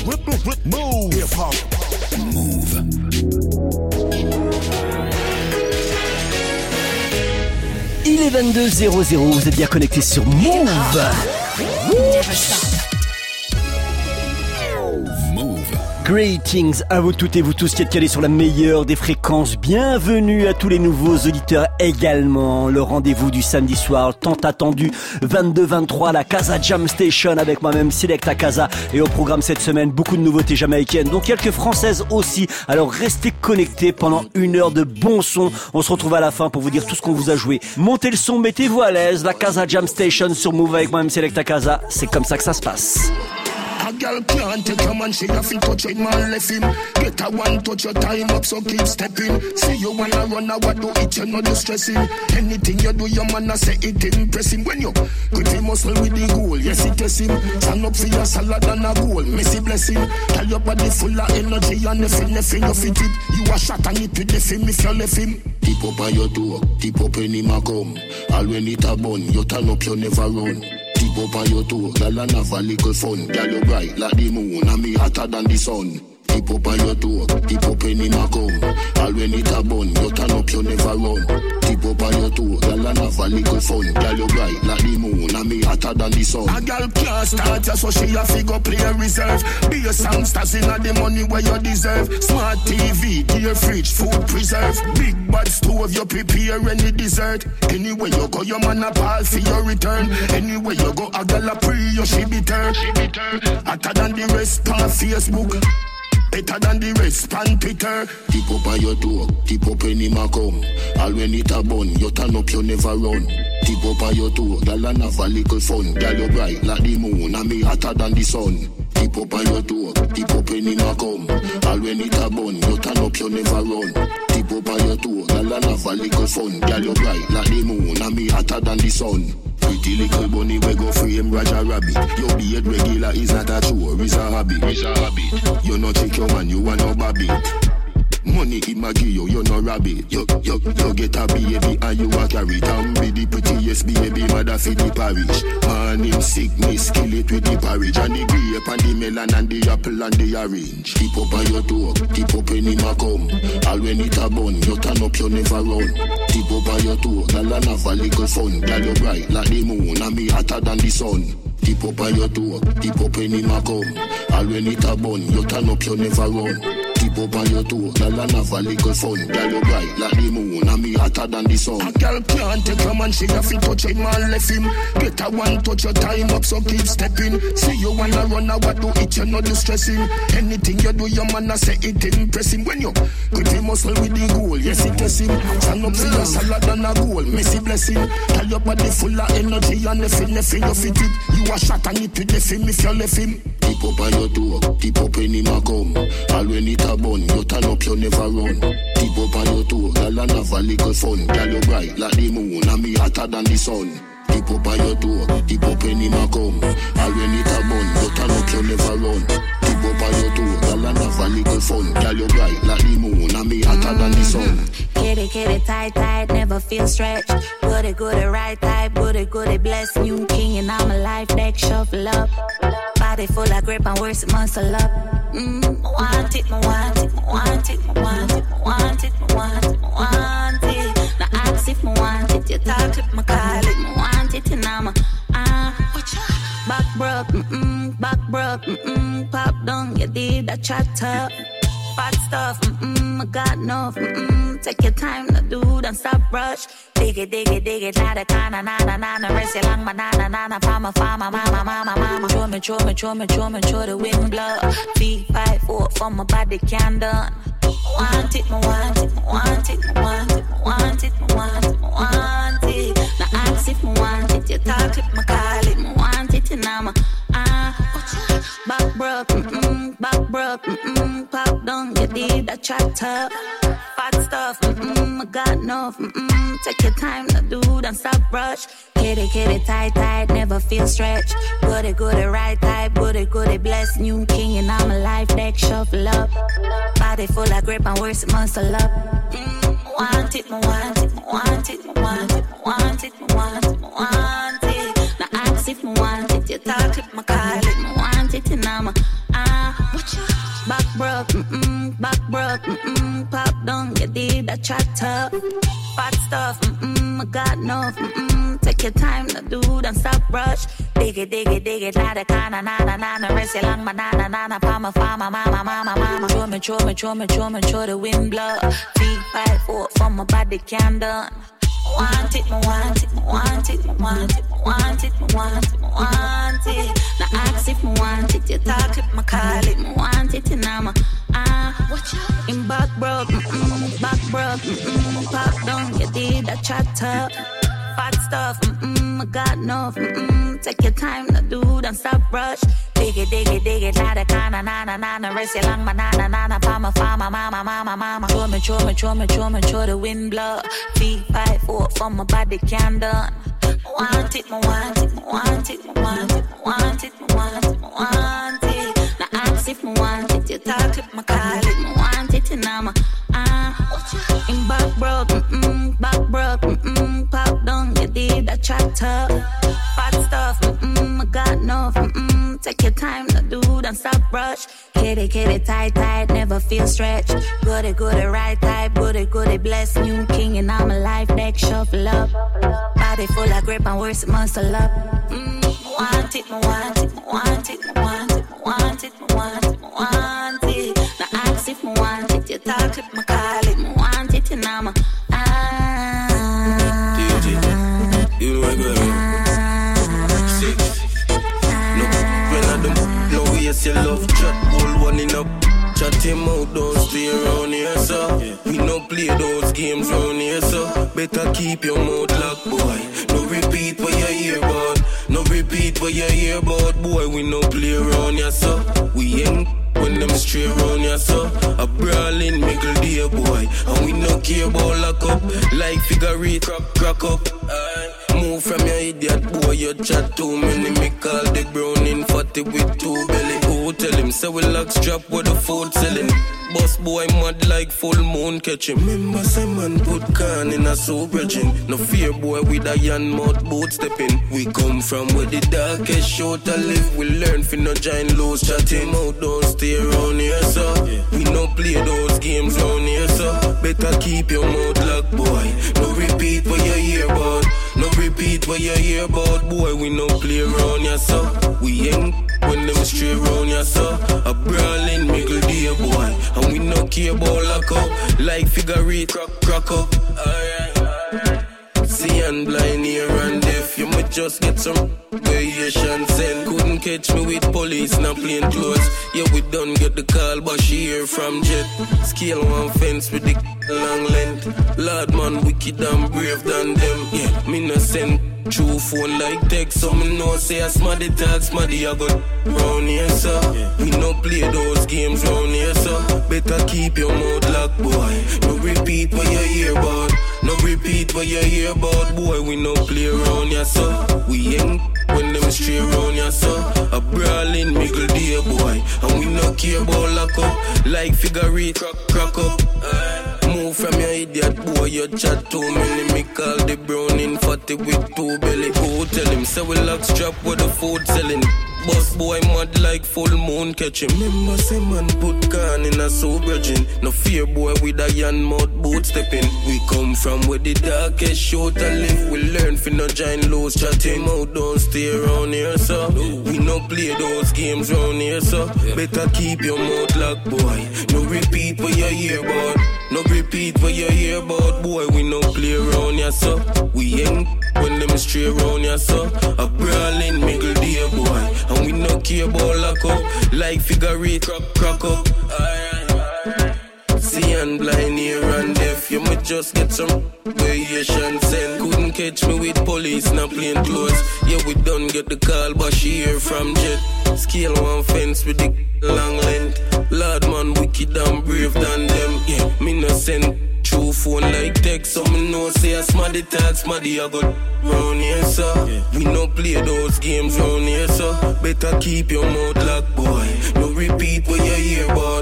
Move. Hip-hop. Move. Il est 22h00, vous êtes bien connectés sur Move. Greetings à vous toutes et vous tous qui êtes calés sur la meilleure des fréquences. Bienvenue à tous les nouveaux auditeurs également. Le rendez-vous du samedi soir, tant attendu, 22-23, la Casa Jam Station avec moi-même Selecta Casa. Et au programme cette semaine, beaucoup de nouveautés jamaïcaines, dont quelques françaises aussi. Alors restez connectés pendant une heure de bon son. On se retrouve à la fin pour vous dire tout ce qu'on vous a joué. Montez le son, mettez-vous à l'aise. La Casa Jam Station sur Move avec moi-même Selecta Casa. C'est comme ça que ça se passe. A girl can't take a man, she have to touch it, man, left him. Get a one touch your time up, so keep stepping. See you wanna run, I what do it, you know you stressing. Anything you do, your man, I say it impressing. When you put the muscle with the goal, yes it is him. Stand up for your salad and a goal, messy blessing. Tell your body full of energy and nothing you fit it. You a shot and it with the film if you left him. Tip up on your door, tip up any come. All when it a bun, you turn up, you never run. Tip up on your toe, girl and have a little fun. Girl you bright like the moon and me hotter than the sun. Tip up on your toe, tip up any come. All when it a bun, you turn up, you never run. Tip up on your toe, girl and have a little fun. Girl you bright like the moon and me hotter than the sun. A girl can't start ya, so she a figure play reserve. Be a songsters inna the money where you deserve. Smart TV, dear fridge, food preserve. Big bad stove, you prepare any dessert. Anywhere you go, your man a pal for your return. Anywhere you go, a girl a pray you she be turn. Hotter than the rest on Facebook. Better than the rest, pan Twitter. Tip up on your toe, tip up any come. All when it a bun, you turn up, you never run. Tip up on your toe, girl and have a little fun. Girl you bright like the moon and me hotter than the sun. Tip up on your toe, tip up any come. All when it a bun, you turn up, you never run. Tip up on your toe, girl and have a little fun. Girl you bright like the moon and me hotter than the sun. Pretty little bunny we go frame Roger Rabbit. Your beard regular is not a chore, it's a habit. You no check your man, you want no baby. Money in my give you no rabbit. You get a baby and you a carry it. And be the prettiest baby mother for the parish. Man him sickness, kill it with the porridge. And the grape and the melon and the apple and the orange. Tip up on your toe, tip up any come. All when it a bun, you turn up, you never run. Tip up on your toe, girl and have a little fun. Girl you bright like the moon and me hotter than the sun. Tip up on your toe, tip up any come. All when it a bun, you turn up, you never run. Tip up on your toe, girl and have a little fun. Girl you bright like the moon and me hotter than the sun. A girl can't take a man, she have to touch it, man left him. Get a one touch your time up, so keep stepping. See you wanna run, I what do it, you know you stressing. Anything you do, your man I say it impressing. When you put the muscle with the goal, yes it is him. Stand up for your salad and a goal, messy blessing. Tell your body full of energy and nothing you fit it. You a shot and it with the film if you left him. Tip up on your toe, tip up any come. All when it a bun, you turn up, you never run. Tip up on your toe, girl and have a little fun. Girl you bright like the moon and me hotter than the sun. Tip up on your toe, tip up any come. All when it a bun, you turn up, you never run. Tip up on your toe, girl and have a little fun. Girl you bright like the moon and me hotter than the sun. Kitty, tight, never feel stretched. Goody, right type, goody, bless. New king and I'm a life deck, shuffle up. Body full of grip and worse, muscle up. Want it. Now ask if I want it. You talk if I call it. I want it and I'm back broke, pop down, you did a chat up. Fat stuff, I got enough, take your time to do, don't stop rush. Dig it, nada, na, rest your long, banana, farmer, mama. Show me, the wind blow. 3, 5, 4, for my body can done. Want it. Now ask if I want it, you talk if I call it, I want it and I'm back broke, pop down, you did a chat up. Fat stuff, I got enough, take your time to do, don't stop rush. Kitty, tight, never feel stretched. Goody, right type, goody, bless. New king and I'm a life deck, shuffle up. Body full of grip and worse, muscle up. Want it. Now ask if I want it, you talk if I call it, I want it and I'm Back broke, pop down, you did a chat up. Fat stuff, I got enough, take your time to do, don't stop rush. Dig it, like the kind of na rest long, banana, palma, farma, mama. Show me, the wind blow. 3, 5, 4, for my body can done. Want it. Now ask if me want it, you talk if me call it, me want it, and I'm in back broke, pop down, you did a chat up. Fat stuff, I got enough, take your time to do, don't stop rush. Dig it, like the kind of na rest long, banana, palma, farma, mama. Show me, the wind blow. 3, 5, 4, for my body can done. Want it. Now ask if me want it, you talk if me call it, me want it, and I'm in back broke, pop down, you did a chat up. Fat stuff, I got enough, take your time to do, don't stop rush. Kitty, tight, never feel stretched. Goody, right type, goody, bless. New king and I'm a life deck, shuffle up. Body full of grip and worse, muscle up. Want it. Now ask if me want it, you talk if me call it, me want it, and I'm you know I got 6. No, when I don't know yes, you love chat, whole one in up. Chat him out, don't stay around here, so we no play those games round here, so better keep your mouth locked, boy. No repeat what you hear about. Boy, we no play around here, so we ain't when them straight round here, so a brawling middle day, boy. And we no care about lock up, like figure eight, crack up. Move from your idiot, boy, you chat too many. Me call the brown in 40 with 2 belly. Oh, tell him, say we locks drop with the food selling. Boss boy mad like full moon catching. Remember say man put can in a soup regin. No fear boy with a yan mouth boot stepping. We come from where the darkest short to live. We learn fi no giant lows chatting out. Don't stay around here, so we no play those games round here, so better keep your mouth locked, boy. No repeat what you hear about. Boy, we no play around here, so we ain't when them straight round here, so a brawling middle day, boy. And we no care about lock up, like figure eight, crack up. See and blind here and deaf, you might just get some variation send. Couldn't catch me with police, not plain clothes. Yeah, we done get the call, but she hear from jet. Scale one fence with the long length. Lord man, wicked and brave than them. Yeah, me no send true phone like text, so me know say a smarty talk, smarty I got round here, so we no play those games round here, so better keep your mouth locked, boy. No repeat what you hear about. Boy, we no play around here, so we ain't when them straight round here, so a brawling middle day, boy. And we no care about lock up, like figure eight, crack up. Move from your idiot, boy, you chat too many. Me call the brown in 40 with 2 belly. Oh, tell him, say we lock strap with the food selling. Boss boy mad like full moon catching. Remember say man put can in a soup regin. No fear boy with a yan mouth boot stepping. We come from where the darkest short to live. We learn fi no giant lows chatting out. Don't stay around here, so we no play those games round here, so better keep your mouth locked, boy. No repeat what you hear about. Boy, we no play around here, so we ain't when them straight round here, so a brawling middle day, boy. And we no care about lock up, like figure eight, crack up. See and blind here and deaf, you might just get some variation send. Couldn't catch me with police, not plain clothes. Yeah, we done get the call, but she hear from jet. Scale one fence with the long length. Lord man, wicked and brave than them. Yeah, me no send true phone like text, so me know say a smarty talk, smarty I got round here, so we no play those games round here, so better keep your mouth locked, boy. No repeat what you hear about.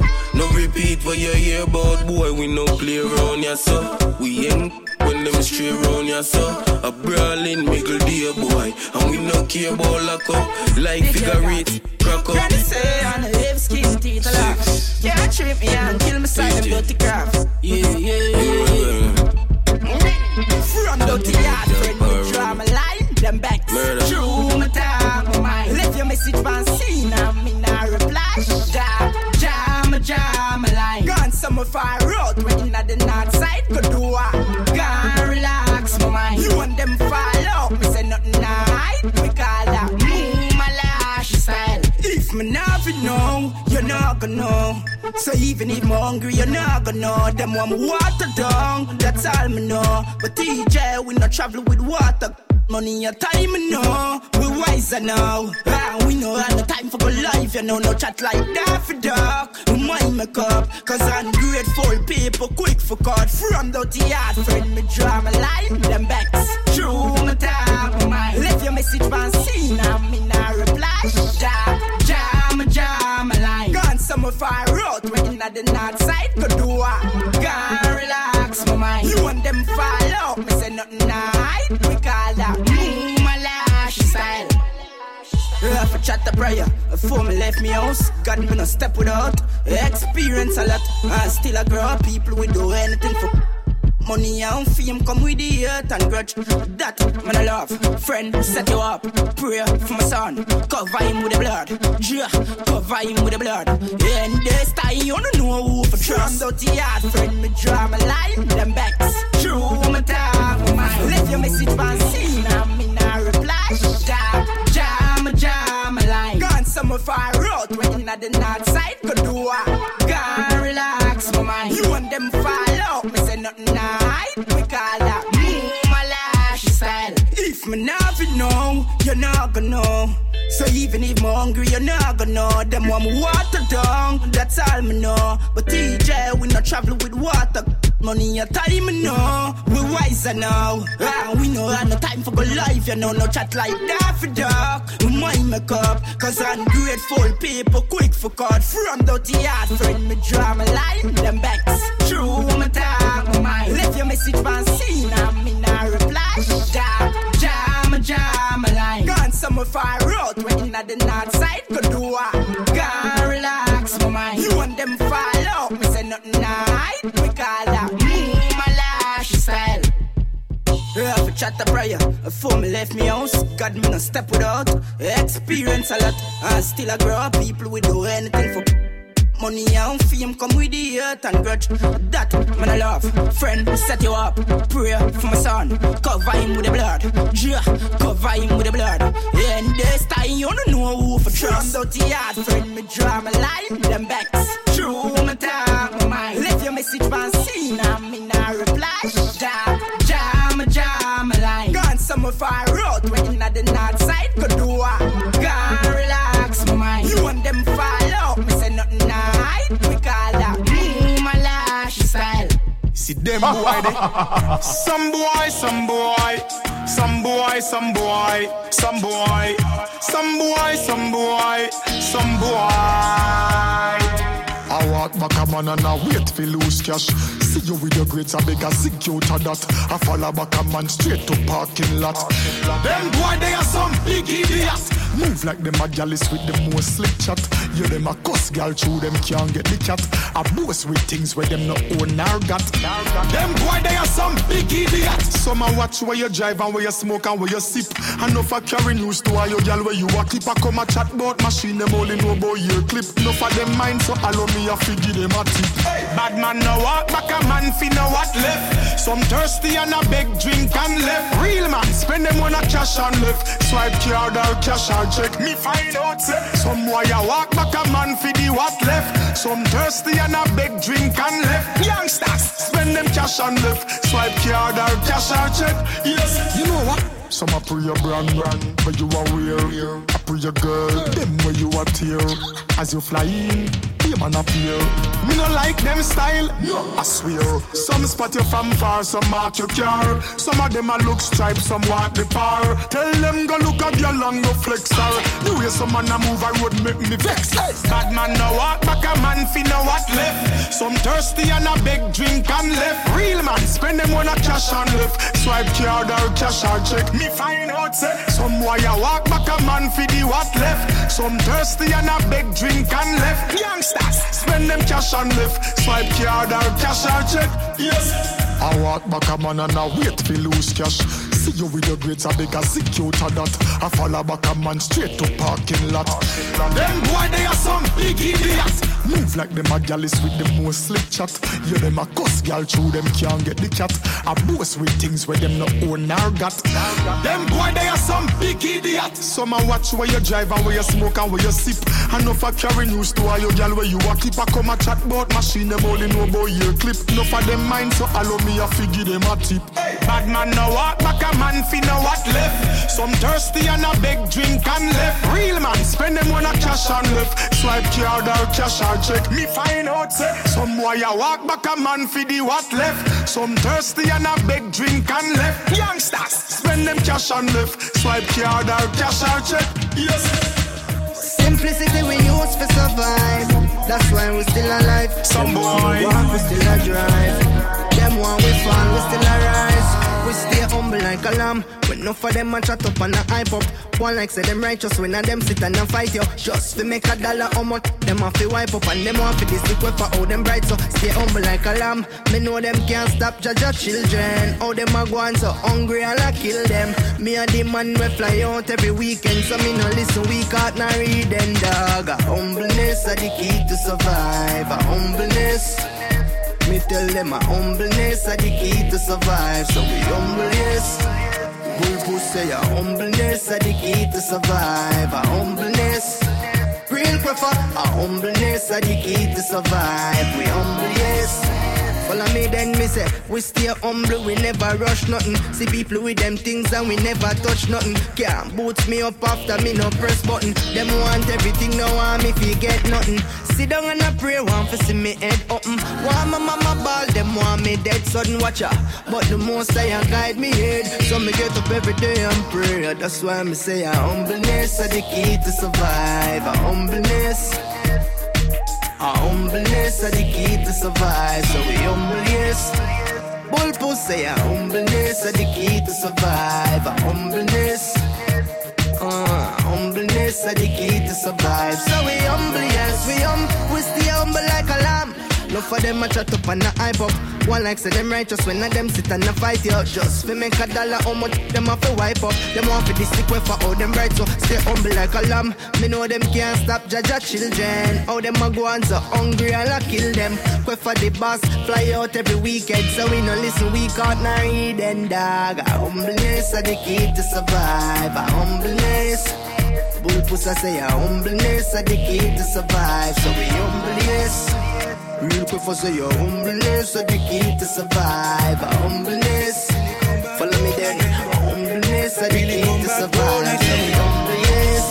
Boy, we no play around here, so we ain't when them straight round here, so a brawling middle day, boy. And we no care about lock up, like figure eight, crack up. Say on the hip, skin, teeth, rip me and kill me side them dirty craft. Yeah. From dirty yard, friend, me draw my line, them back. True, my time, my mind. Left your message on scene, and me not reply. Jam my line. Gone somewhere far out, when at the north side, go do what? Gone relax my mind. You want them fall out, me say nothing hide. We call that my lash style. If me not know, you're not gonna know. So even if I'm hungry, you're not gonna know. Them want me water down, that's all me know. But TJ, we not travel with water. Money and time, you know. We wiser now. We know I no time for go life, you know. No chat like that for dark. We mind make up, cause I'm grateful people quick for God. From dirty yard, friend, me draw my line. Them backs, true, my time, my mind. Left your message on scene, and me not reply. Jam my line. Gone somewhere far out, when at the north side, go do what? Gone relax my mind. You want them fall out, me say nothing hide. We call that my lash style. For chat the prayer, before me left me house, God me no step without. Experience a lot, and still I grow up. People will do anything for money and fame, come with the earth and grudge. That man I love, friend, set you up. Pray for my son, cover him with the blood. Yeah, cover him with the blood. And this time you don't know who for trust. From dirty yard, friend, me draw my line. Them backs, true, my time, my mind. Left your message on scene, and me not reply. Jam my line. Gone somewhere far out, when at the north side, go do what? Gone relax my mind. You want them fall out, me say nothing hide. We call that my lash style. If me not know, you're not gonna know. So even if I'm hungry, you're not gonna know. Them want me water down, that's all me know. But TJ, we not travel with water. Money and time, you know. We wiser now. We know I no time for go life, you know. No chat like that for dark. We mind make up, cause I'm grateful people quick for God. From dirty yard, friend, me draw my line. Them backs, true, my time, my mind. Left your message on scene, and me not reply. Jam my line. Gone somewhere far out, when at the north side, go do what? Gone relax my mind. You want them fall out, me say nothing hide. We call that my lash style. For chat the prayer, before me left me house, God me no step without. Experience a lot, and still I grow up. People will do anything for money and fame, come with the earth and grudge. That man I love, friend, set you up. Pray for my son, cover him with the blood. Yeah, cover him with the blood. And this time you don't know who for trust. From dirty yard, friend, me draw my line. Them backs, true, my time, my mind. Left your message on scene, and me not reply. Jam my line. Gone somewhere far out, when at the north side, go do what? Gone relax my mind. You want them fall out, me say nothing hide. We call that my lash style. See them boy they. Some boy, some boy. Some boy, some boy. Some boy. Some boy, some boy. Some boy. I walk back a man and I wait for lose cash. See you with your grades, I beg a secure to that. I follow back a man straight to parking lot. Them boy, they are some big idiots. Move like them a gallus with the most slick chat. You them a cuss gal through them can't get the cat. I boast with things where them no own or got. Them boy, they are some big idiots. Some a watch where you drive and where you smoke and where you sip. And no for carry news to all your gal where you a clip. I come a chat about machine, them only know about your clip. No for them mind, so allow me a figure them a tip. Bad man no walk back, a man fi know what left. Some thirsty and a beg drink and left. Real man spend them on a cash and left. Swipe card or cash or check. Me find out say some boy a walk back, a man fi the what left. Some thirsty and a beg drink and left. Youngsters spend them cash and left. Swipe card or cash or check. Yes, you know what? Some a pray your brand, but you are wear. I pray your girl, them where you are tear. As you fly in, you man appear. Me no like them style, I swear. Some spot you from far, some mark your car. Some of them a look stripe, some walk the par. Tell them go look at your long go flex her. The way some man a move, I would make me vex. Bad man no walk back, a man fi know what left. Some thirsty and a beg drink and left. Real man spend them on a cash and left. Swipe card or cash or check. Me find out say some boy a walk back, a man fi the what left. Some thirsty and a beg drink and left. Youngsters spend them cash cash and lift. Swipe card or cash or check. Yes. I walk back a man and I wait for lose cash. See you with your grades, I beg a secure to that. I follow back a man straight to parking lot. Them boy, they are some big idiots. Move like them a gallus with the most slick chat. Yeah, them a cuss gal through them can't get the cat. I boast with things where them no own or got. Them boy, they are some big idiots. Some a watch where you drive and where you smoke and where you sip. And no for carry news to all your gal where you a keep. I come a chat about machine, them only know about your clip. No for them mind, so allow me a figure them a tip. Hey. Bad man no walk back a man fi know what left. Some thirsty and a big drink and left. Real man spend them on a cash and left. Swipe card or cash or check. Me find out say some boy a walk back a man fi the what left. Some thirsty and a big drink and left. Youngsters spend them cash and left. Swipe card or cash or check. Yes. Simplicity we use for survive. That's why we still alive. Some boy walk, we still a drive. Them one we fall, we still a rise. We stay humble like a lamb. When enough of them a chat up and a hype up. One like say them righteous when a them sit and a fight yo. Just fi make a dollar how much them a fi wipe up. And them want fi this liquid for how them bright. So stay humble like a lamb. Me know them can't stop Jaja children. How them a go on so hungry and I kill them. Me and the man we fly out every weekend. So me no listen weak out na read them dog. A humbleness are the key to survive. A humbleness. Me tell them a humbleness are the key to survive. So we humble, yes. Bull say a humbleness are the key to survive. A humbleness. Real prefer a humbleness are the key to survive. We humble, yes. Follow me then me say, we stay humble, we never rush nothing. See people with them things and we never touch nothing. Can't boot me up after me no press button. Them want everything, no want me fi get nothing. Sit down and I pray, want to see me head open. Want my mama ball, them want me dead sudden watcher. But the most I guide me head. So me get up every day and pray. That's why me say a humbleness are the key to survive. A humbleness. A humbleness are the key to survive. So we humble, yes. Bull say a humbleness are the key to survive. A humbleness. Humbleness are the key to survive. So we humble, yes, we stay humble like a lamb. No for them a chat up and a hype up. One like say them righteous when a them sit and a fight yo. Just fi make a dollar how much them have to wipe up. Them want fi this liquid for how them bright. So stay humble like a lamb. Me know them can't stop Jaja children. How them a go on so hungry and I kill them. Quit for the boss, fly out every weekend. So we no listen, we can't not read them dog. A humbleness are the key to survive. A humbleness. Bull pussy say a humbleness are the key to survive. So we humble, yes. Real quick for say your humbleness are the key to survive. A humbleness. Follow me then. A humbleness are the key to survive. So we humble, yes.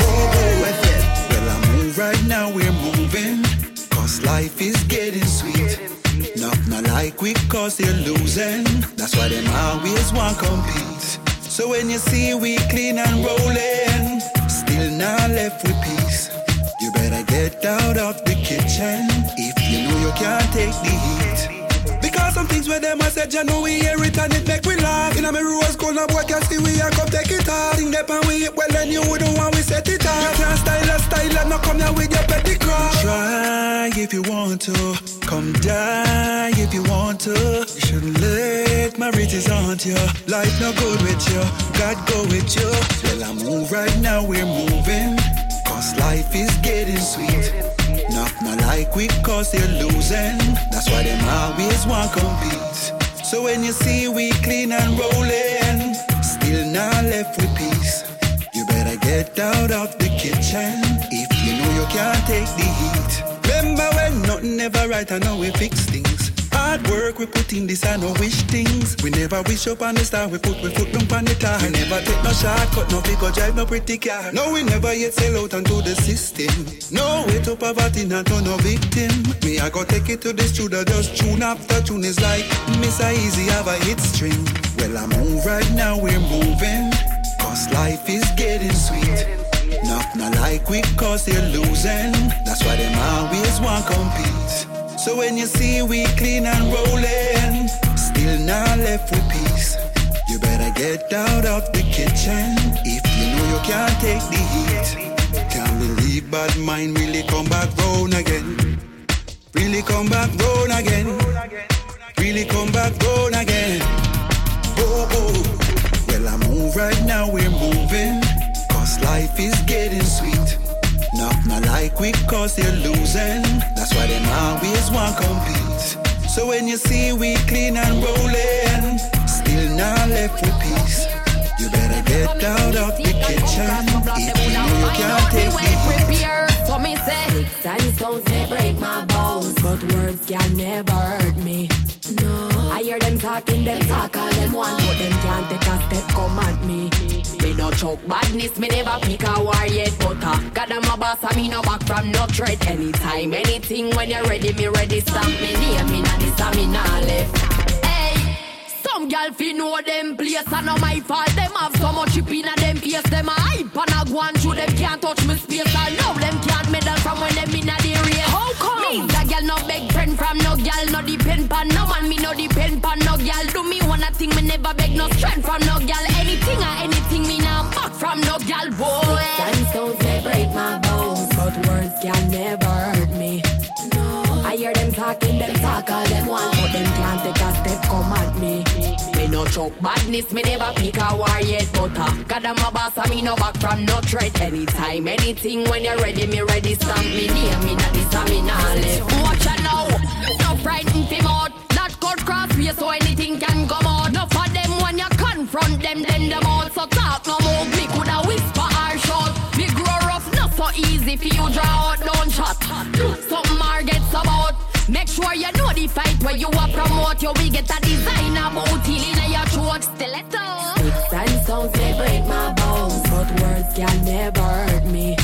Well, I move right now, we're moving. Cause life is getting sweet. Not like we cause they're losing. That's why them always want compete. So when you see we clean and rolling, still not left with peace. You better get out of the kitchen if you know you can't take the heat. Because some things where them I said, you know we hear it and it make we laugh. In a me rose gold, no boy can see we and come take it off. Think that and we well then you wouldn't want we set it off. You can't style and not come here with your petty craft. Try if you want to, come die if you want to. You shouldn't let my riches haunt you. Life no good with you, God go with you. Well I move right now, we're moving. Cause life is getting sweet. Not like we cause they're losing. That's why them always want compete. So when you see we clean and rolling, still not left with peace. You better get out of the kitchen if you know you can't take the heat. Remember when nothing ever right, I know we fix things. Hard work we put in this, I no wish things. We never wish up on the star, we put foot down on the tar. We never take no shortcut, no pick or drive no pretty car. No, we never yet sell out onto the system. No way to poverty, not to no victim. Me, I go take it to the studio, just tune after tune is like Miss Easy have a hit string. Well, I move right now, we're moving. Cause life is getting sweet. Not like we cause they're losing. That's why them always want compete. So when you see we clean and rolling, still not left with peace. You better get out of the kitchen if you know you can't take the heat. Can't believe bad mind really come back round again. Really come come back round again. Really come back round again. Oh, oh. Well, I move right now, we're moving. Cause life is getting sweet. Not like we cause they're losing. That's why them always want compete. So when you see we clean and rolling, still not left with peace. You better get out of the kitchen. If you can't take it. So me say, sticks and stones may break my bones, but words can never hurt me. No, I hear them talking, them talk all them want, but them can't take a step come at me. Me no choke badness, me never pick a war yet, but God I'm a boss, and me no back from no threat. Anytime, anything, when you're ready, me ready. Stamp me near me, nah this and me nah left. Some gal fi know them place and not my fault. Them have so much chip in a them face. Them a hype and a go on through. Them can't touch me space. And now them can't medal from when them in a the race. How come? Me a gal no beg friend from no gal. No depend pan no man. Me no depend pan no gal. Do me one a thing me never beg no strength from no gal. Anything or anything me nah back from no gal. Boy, and stones may break my bones, but words can never hurt me. I hear them talking, them talk all them want, but them can't take a step come at me. Me no choke badness, me never pick a war yet, but God I'm a boss, and me no back from no threat. Anytime, anything, when you're ready, me ready. Stamp me near me, not this and me not left. Watch out now, no frightened fi mouth. That cut cross way, so anything can come out. No for them when you confront them, then them out. So talk no more, me coulda whisper or shout. Me grow rough, not so easy for you draw out, don't shot. Something more gets about. Make sure you know the fight where you are promote. You will get a designer booty in your throat. Stiletto. Sticks and stones may break my bones, but words can never hurt me.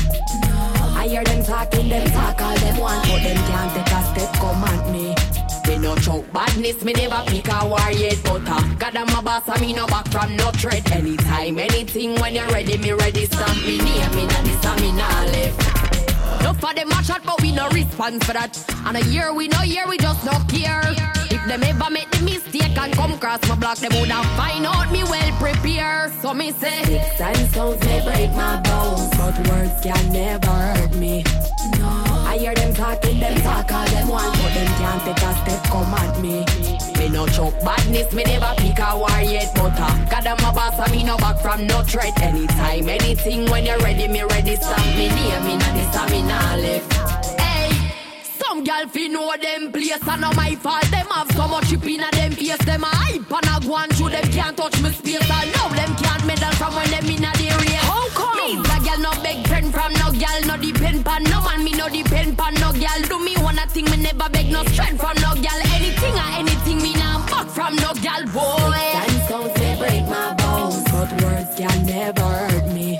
I hear them talking, them talk all them want, but them can't take a step come at me. Me no choke badness, me never pick a war yet, but God I'm a boss, and me no back from no threat. Anytime, anything, when you're ready, me ready. Stamp me near me, not this and me not left. No for them a shot, but we no response for that. And a year we no year, we just no care. If them ever make the mistake and come cross my block, them woulda find out me well prepared. So me say, sticks and stones may break my bones, but words can never hurt me. No, I hear them talking, them talk all them want, but them can't take a step come at me. Me no choke badness, me never pick a war yet, but God I'm a boss, and me no back from no threat. Anytime, anything, when you're ready, me ready. Stamp me near me, not this and me nah left. Hey, some gal fi know them place and not my fault. Them have so much chip in a them face. Them a hype and a go on through. Them can't touch me space. And now them can't medal from when them in a the race. How come? Me a gal no beg friend from no gal. No depend pan no man. Me no depend pan no gal. Do me one a thing me never beg no strength from no gal. Anything or anything me nah back from no gal. Boy, and stones may break my bones, but words can never hurt me.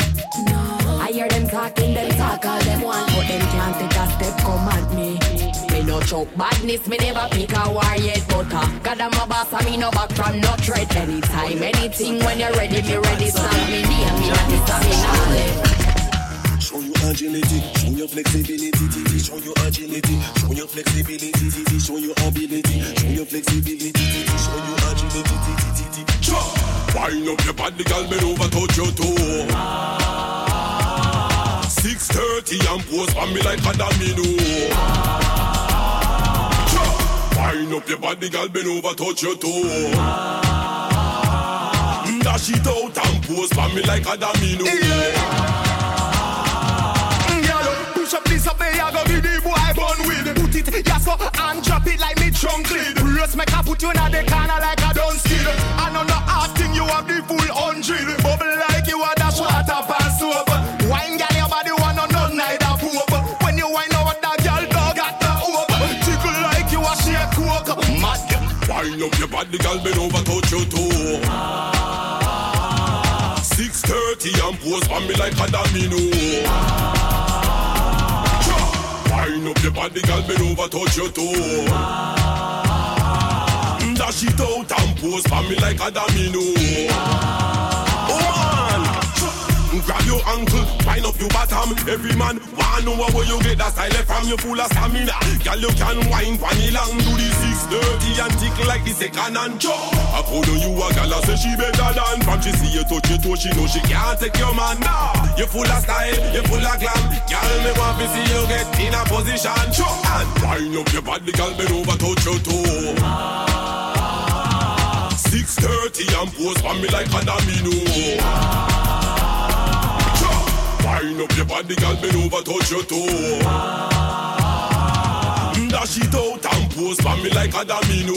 I hear them talking, them talk all them want, but them can't take a step come at me. Me no choke badness, me never pick a war yet, but God I'm a boss, and me no back from no threat. Anytime, anything, when you're ready, me ready. Stand me near me, not this and me not left. Show you agility, show your flexibility, show your agility, show your flexibility, show your ability, show your flexibility, show your agility. Wind up your body, girl, bend over, touch your toe. 6:30 and pose for me like a domino. Wind up your body, girl, bend over, touch your toe. Dash it out and pose for me like a domino. Girl, push up this up, me I go be the boy born with. Put it, yeah, so and drop it like me trunk lid. Brace make I put you in the corner like a done skill. I know no hard thing, you have the full 100. Bubble like you are dash water pass over. Wine girl, your body wanna none neither poop. When you wine over that girl, dog got the over. Tickle like you a shake coke. Mad. Wine up your body, girl, bend over, touch your toe. 6:30 and pose for me like a domino. Wine up your body, girl, bend over, touch your toe. Dash it out and pose for me like a domino. Grab your ankle, wind up your bottom. Every man wanna know where you get that style from. You full of stamina. Girl, you can wine funny long. Do the 6:30 and tickle like the second and jaw. I follow you a gal, say she better than. From she see you touch your toe, she know she can't take your man. Nah, you full of style, you full of glam. Girl, me want to see you get in a position. And Wind up your body, girl, bend over, touch your toe. 6:30 and pose for me like a domino. Wind up your body, girl, bend over, touch your toe. Dash it out and pose for me like a domino.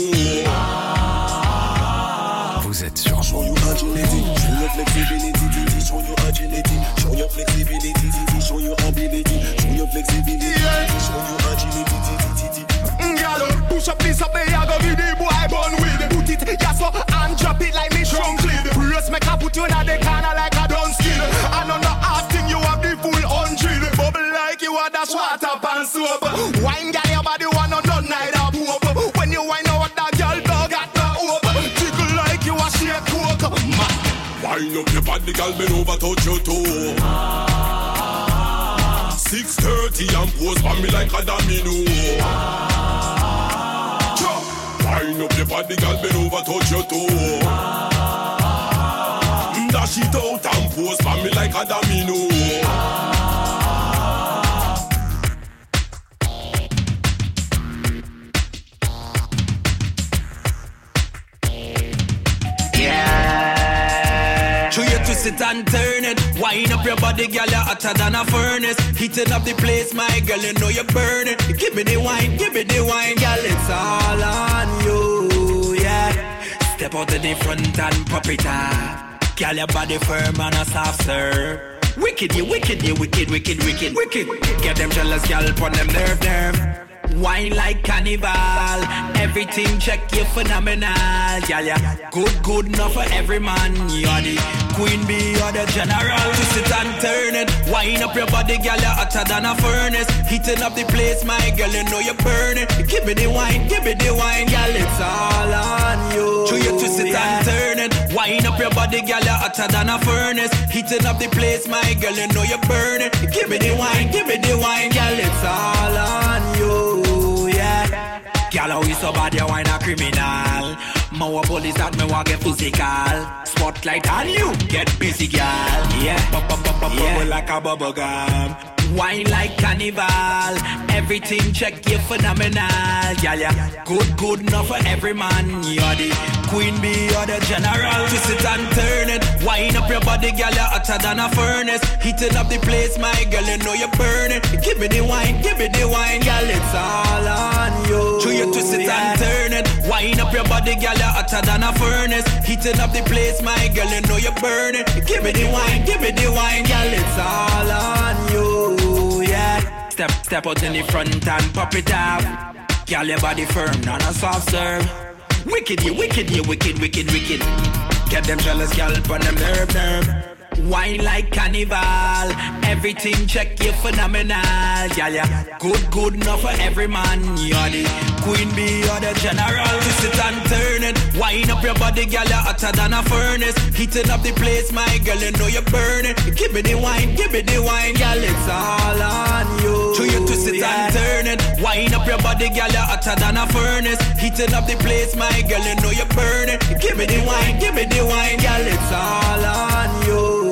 Vous êtes sur Show you agility, show your flexibility, show your agility, show your flexibility, show your ability, show your flexibility, show your agility. Girl, push up this up, I go give the boy bun with. Put it, yes, so, and drop it like me shrunk lid. Press make I put you in the corner like a done skill. And on the half thing you have the full 100. Bubble like you are dash water pan soap. Wine girl, your body one on done night up hope. When you wine out that girl dog got the hope. Tickle like you a shake coke. Wine up your body, girl, bend over, touch your toe. 6:30 and pose for me like a domino. Wind up your body, girl, bend over, touch your toe. Dash it out and pose for me like a domino. Twist it and turn it. Wind up your body, girl, you're hotter than a furnace. Heating up the place, my girl, you know you're burning. Give me the wine, girl, it's all on you, yeah. Step out to the front and pop it up. Girl, your body firm and a soft serve. Wicked, you wicked, you wicked. Get them jealous, girl, pon them nerve. Wine like carnival. Everything check, you phenomenal. Yeah. Good enough for every man. You're the queen bee, you're the general. Twist it and turn it. Wine up your body, girl, you're hotter than a furnace. Heating up the place, my girl, you know you're burning. Give me the wine, girl, it's all on you. So you twist it and turn it. Wine up your body, girl, you're hotter than a furnace. Heating up the place, my girl, you know you're burning. Give me the wine, girl, it's all on you. Girl, how you so bad, you wine a criminal. More police that me want get physical. Spotlight on you, get busy, girl. Yeah, bubble like a bubble gum. Wine like carnival. Everything check, you phenomenal. Yeah. Good enough for every man. You're the queen bee, you're the general. Twist it and turn it. Wine up your body, girl, you're hotter than a furnace. Heating up the place, my girl, you know you're burning. Give me the wine, girl, it's all on you. So you twist it and turn it. Wine up your body, girl, you're hotter than a furnace. Heating up the place, my girl, you know you're burning. Give me the wine, girl, it's all on you. Step out in the front and pop it up. Girl, your body firm, not a soft serve. Wicked, you wicked. Get them jealous, girl, pon them nerve. Wine like carnival. Everything check, you phenomenal. Yeah. Good enough for every man. You're the queen bee, you're the general. Twist it and turn it. Wine up your body, girl, you're hotter than a furnace. Heating up the place, my girl, you know you're burning. Give me the wine, girl, it's all on you. So you twist it and turn it. Wine up your body, girl, you're hotter than a furnace. Heating up the place, my girl, you know you're burning. Give me the wine, girl, it's all on you.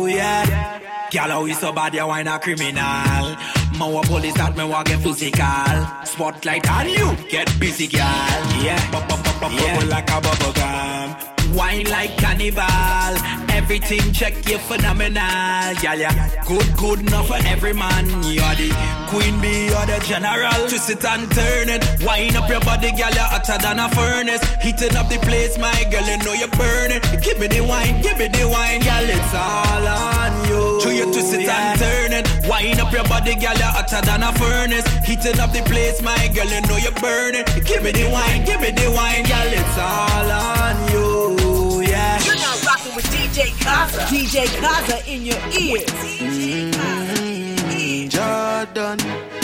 Girl, how you so bad, you wine a criminal. More police that me want get physical. Spotlight on you, get busy, girl. Yeah, bubble like a bubble gum. Wine like carnival. Everything check, you phenomenal. Yeah. Good enough for every man. You're the queen bee, you're the general. Twist it and turn it. Wine up your body, girl, you're hotter than a furnace. Heating up the place, my girl, you know you're burning. Give me the wine, girl, it's all on you. So you twist it and turn it. Wine up your body, girl, you're hotter than a furnace. Heating up the place, my girl, you know you're burning. Give me the wine, girl, it's all on you. You're now rocking with DJ Kaza in your ears. Jordan.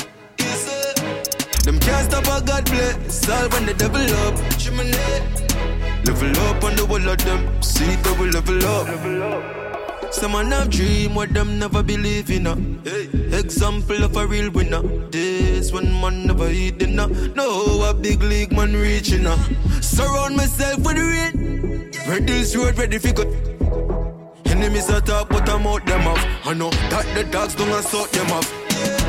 Them can't stop a God bless. All when they double up. Level up on the wall of them. See double level up. Some man have dream what them never believe in. Example of a real winner. This one man never eat dinner. No, a big league man reaching. Surround myself with the rain. Ready road, ready for good. Enemies attack, but I'm out them off. I know that the dogs don't sort them off.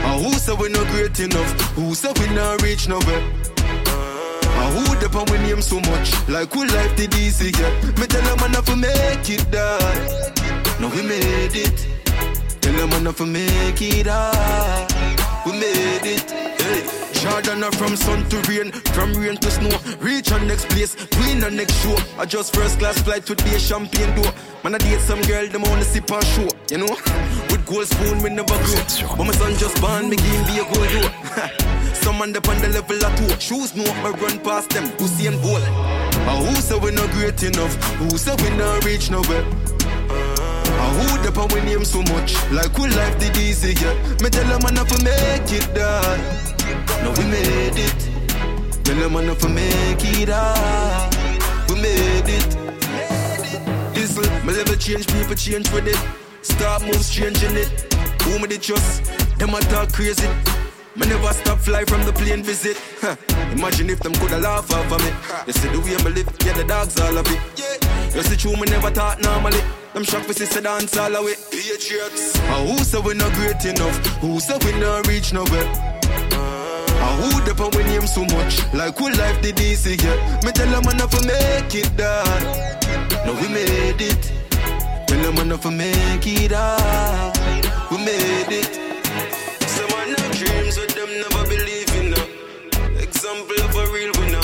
Who say we not great enough? Who say we not reach nowhere? Who the pan we name so much? Like who life did easy, yeah? Me tell them man to make it die. No, we made it. Tell them man to make it die. We made it. Hey. Jordan from sun to rain, from rain to snow. Reach on next place, win on next show. I just first class flight with the champagne door. Man I date some girl, them wanna sip and show. You know, with gold spoon we never grow. But my son just born, me game be a gold door. Some man up on the level of 2. Shoes no up, I run past them, pussy and ball. Who say we not great enough? Who say we not reach nowhere? Who the pan we name so much? Like who life did easy, yeah? Me tell them man to make it die. No, we made it. Tell them man to make it die. We made it. Diesel, my level change, people change with it. Start moves changing it. Who me they trust? Them a talk crazy. Me never stop fly from the plane visit. Imagine if them coulda laugh off of me. You see the way me live, yeah the dogs all of it. You see true me never thought normally. Them shock we see dance all away. Patriots. Who say we not great enough? Who say we not reach nowhere? Who the pan we name so much? Like who life did easy, yeah? Me tell them man to make it die. No, we made it. Tell them man to make it die. We made it. Some man have dreams but them never believe in them. Example of a real winner.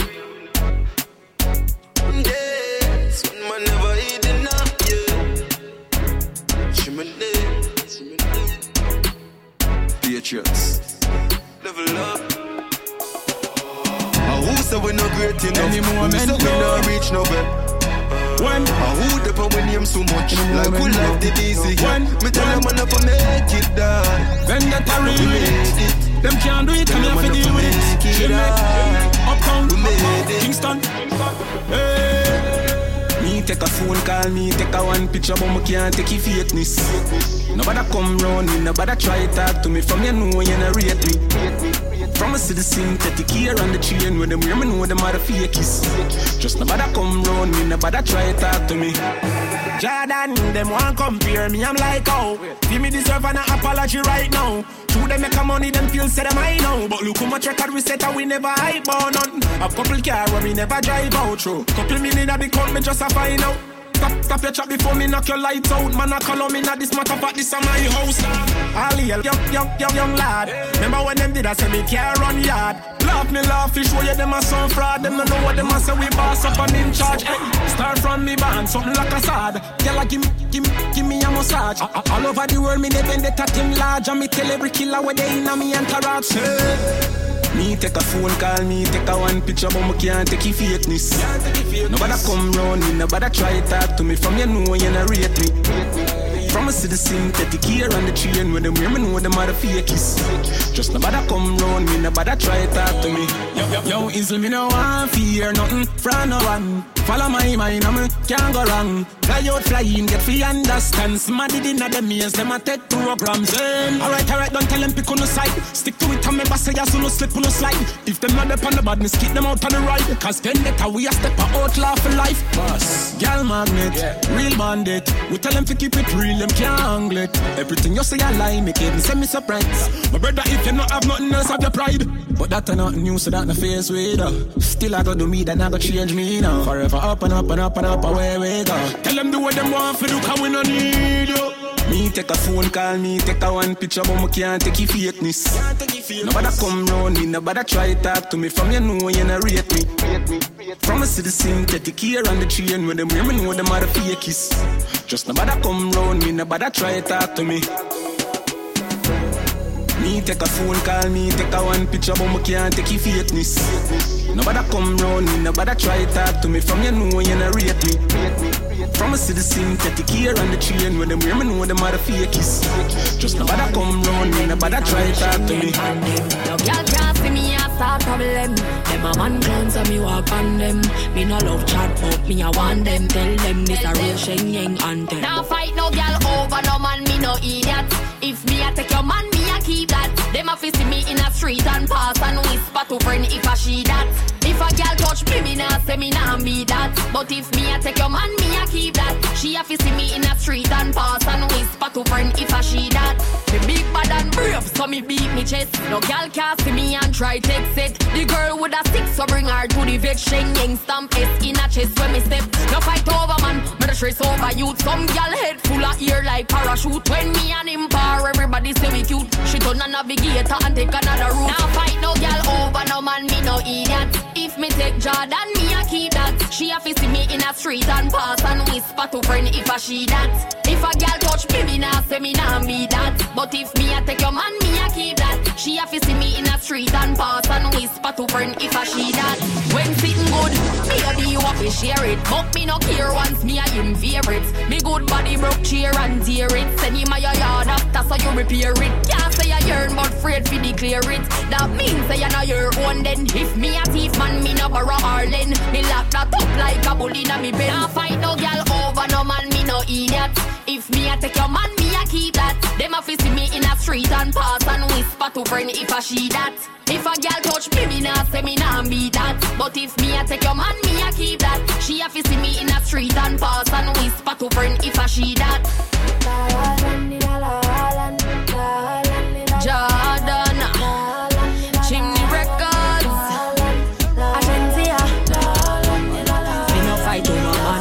Yeah, some man never eat enough, yeah. Chimney. Patriots. Level up. Who say we not great enough? Who say we not reach nowhere? When who the pan we name so much? Like who life did easy, yeah? Me tell them man to make it die. Then that a real them can't do it, and you have to deal with it. Jamaica, Uptown, Kingston. Hey. Me take a phone call, me take a one picture, but me can't take your fakeness. Nobody come round me, nobody try to talk to me. From you know you not rate me. From a city synthetic here on the chain when them hear me know them are the fakies. Just nobody come round me, nobody try to talk to me. Jordan, them want compare me, I'm like, oh, give me deserve an apology right now. True, them make a money, them feel say them I know. But look how much record we set and we never hype on none. A couple car where we never drive out through. Couple million at the count, me just a find out. Stop your chat before me knock your lights out. Man, I call on me not this matter, but this is my house. All young lad. Remember when them did I say me can't run yard. Laugh, fish, show you them a some fraud. Them don't know what them a say, we boss up and in charge. Hey, start from me band, something like a sad. Girl, give me a massage. All over the world, me they bend the tatting large. And me tell every killer where they in a me entourage. Hey. Me take a phone call, me take a one picture, but me can't take your fakeness. Nobody come round me, nobody try to talk to me. From you know you not rate me. From a city synthetic here on the train when them hear me know them are the fakies. Just nobody come round me, nobody try to talk to me. Yo, Isle, me no want fear nothing from no one. Follow my mind, I can't go wrong. Fly out, fly in, get free understand. Somebody did not them ears, them a take programs. Alright, don't tell them pick on the side. Stick to it and me boss say so no slip on no slide. If them not up on the badness, keep them out on the ride. Cause then that we a step out laugh for life. Boss, girl magnet, real bandit. We tell them to keep it real, them can't angle it. Everything you say I lie, make it and send me surprise. My brother, if you not have nothing else, have your pride. But that not new, so that no face with still I go do me, then I go change me now. Forever up and up and up and up, away we go. Tell them do what them want for do, cause we no need you. Me take a phone call, me take a one picture, but me can't take your fakeness. Nobody come round me, nobody try to talk to me. From you know you not rate me. From a city synthetic here on the train when them hear me know them are the fakies. Just nobody come round me, nobody try to talk to me. Me take a phone call, me take a one picture, but me can't take your fakeness. Nobody come round me, nobody try to talk to me. From you know you not rate me. From a city synthetic here on the train when them hear me know them are the fakies. Just nobody come round me, nobody try to talk to me. No girl can't see me a start problem. Them a man clowns and me walk on them. Me no love chat but me a want them. Tell them this a real Shenyang anthem. Now fight no girl over no man, me no idiot. If me a take your man, me a keep that. Them a see me in a street and pass and whisper to friend if a she that. If a girl touch me, me nah say me nah be that. But if me a take your man, me a keep that. She a see me in a street and pass and whisper to friend if a she that. The big bad and brave brave, so me beat me chest. No gal can't see me and try text it. The girl with a stick, so bring her to the vet. Sheng yang stamp S in a chest when me step. No fight over man, me the stress over youth. Some gal head full of ear like parachute. When me and him par, everybody say we cute. She turn a navigator and take another route. Now fight no gal over no man, me no idiot. If me take Jordan, me a keep that. She a fi see me in a street and pass and whisper to friend if a she that. If a gal touch me, me nah say me nah be that. But if me a take your man, me a keep that. She a fi see me in a street and pass and whisper to friend if a she that. When sitting good, me a be you a fi share it. But me no care once me a him favorites. Me good body broke cheer and tear it. Send him a your yard after so you repair it. Can't say you yearn but afraid fi declare it. That means say you know your own then. If me a thief man, me no borrow Harlan. Me lock that up like a bull inna me bed. Nah fight no gal over no man, me no idiot. If me a take your man, me a keep that. Them a fi see me in a street and pass and whisper to friend if a she that. If a gal touch me, me nah say me nah be that. But if me a take your man, me a keep that. She a fi see me in a street and pass and whisper to friend if a she that. Jordan, Chimney Records, Agentia. Me no fight with no man.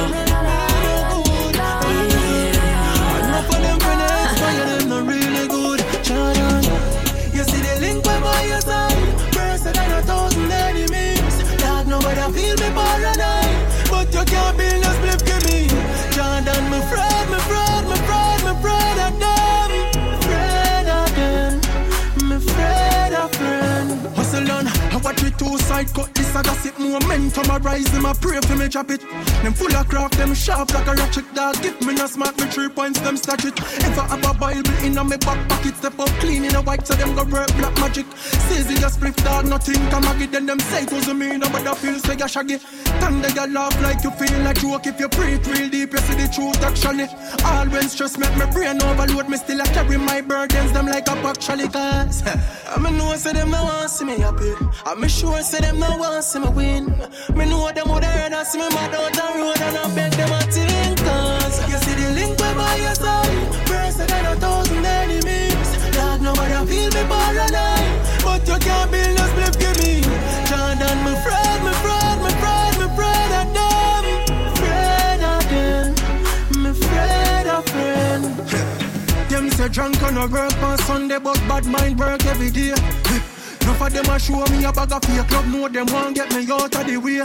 Enough of them friends, fire them not really good. Jordan, you see the link by your side. Worse than 1,000 enemies. Dog nobody feel me paranoid, but you can't build a split to me. Jordan, me fraud, me fraud, me fraud, me fraud of them. Afraid of them, me afraid of friend. Hustle on, I watch with two side cut. This I gossip momentum I rise them, I pray for me drop it. Them full of craft, them sharp like a ratchet dog. Give me no smart, me 3 points, them stash it. If I have a Bible in a me back pocket, step up clean in a white, so them go work black magic. Says he just split dog, nothing come aggy. Then them say it was a me, nobody feel say you shaggy. Tongue they get laugh like you feel like joke. If you breathe real deep, you see the truth actually. All when stress make me brain overload, me still I carry my burdens, them like a actually. Cause I know say them no want see me happy. I'm sure say them no want see me win. Me know them would heard and see me mad out the road and I beg them a think. Cause you see the link by your side. Worse than 1,000 enemies. Dog nobody feel me paranoid, but you can't build a split give me. Jordan, me fraud, me fraud, me fraud, me fraud of them. Afraid of them, me afraid of friend. Them say drunk on a work on Sunday, but bad mind work every day. Enough of them a show me a bag of fake club, know them want get me out of the way.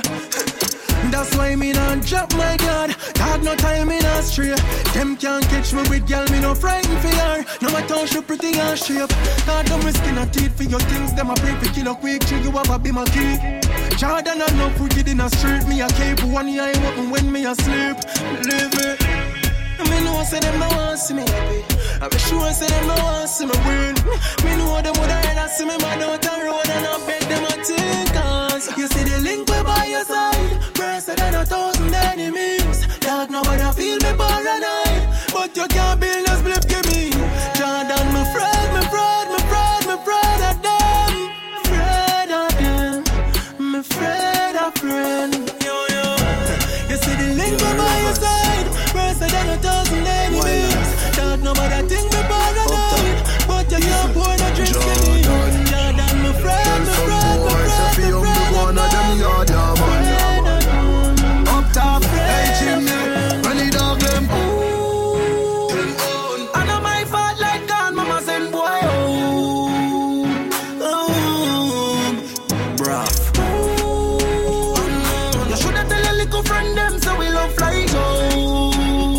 That's why me not drop my guard. Dog no time me not stray. Them can't catch me with girl, me no frightened for her. No matter how she pretty and shape. God them skin a teeth for your things. Them a pray for kill a quick. Tree you have a be my key. Jordan a no wicked in a street. Me a cape one eye open when me asleep. Leave me. Me know say them no want see me happy. I be sure say them no want see me win. Me know them would heard and see me mad out the road and I beg them a think. Cause you see the link by your side. Worse than 1,000 enemies. Dog nobody feel me paranoid, but you can't build a split give me. Jordan, me fraud, me fraud, me fraud, me fraud of them. Afraid of them, me afraid of friend. You see the link by your side. Worse than 1,000 enemies. Dog nobody think me paranoid, but you can't pour no drink give me. Jordan, me fraud, me fraud, me fraud, me fraud of them. Up top, hey Jimmy, run it off them. I know my fault like God, mama send boy home. Bruh. You shoulda tell a little friend them so we love fly home.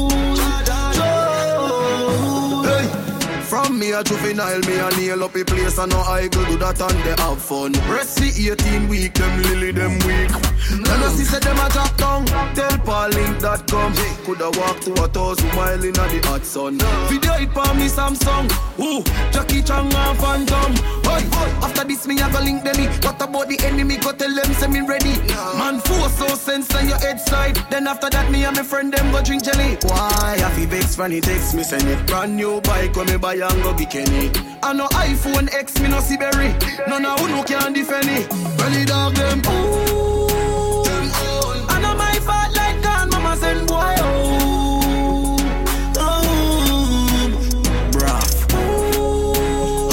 From me a juvenile, me a nail up a place and no I go do that and they have fun. Rest the 18 week, them lily them weak. And I see say them a drop down. Tell Paullink.com. Coulda walk to 1,000 miles in the hot sun. Video it for me Samsung. Ooh, Jackie Chan and Phantom. Hey, after this me a go link them. What about the enemy? Go tell them say me ready. Man force so sense on your head side. Then after that me and my friend them go drink jelly. Why? I feel vex when he text me send it. Brand new bike when me buy and go get Kenny. I know iPhone X me no see berry. None of who no can defend it. Really dog them. Ooh. I know my fault like God, mama send boy home. Bruh.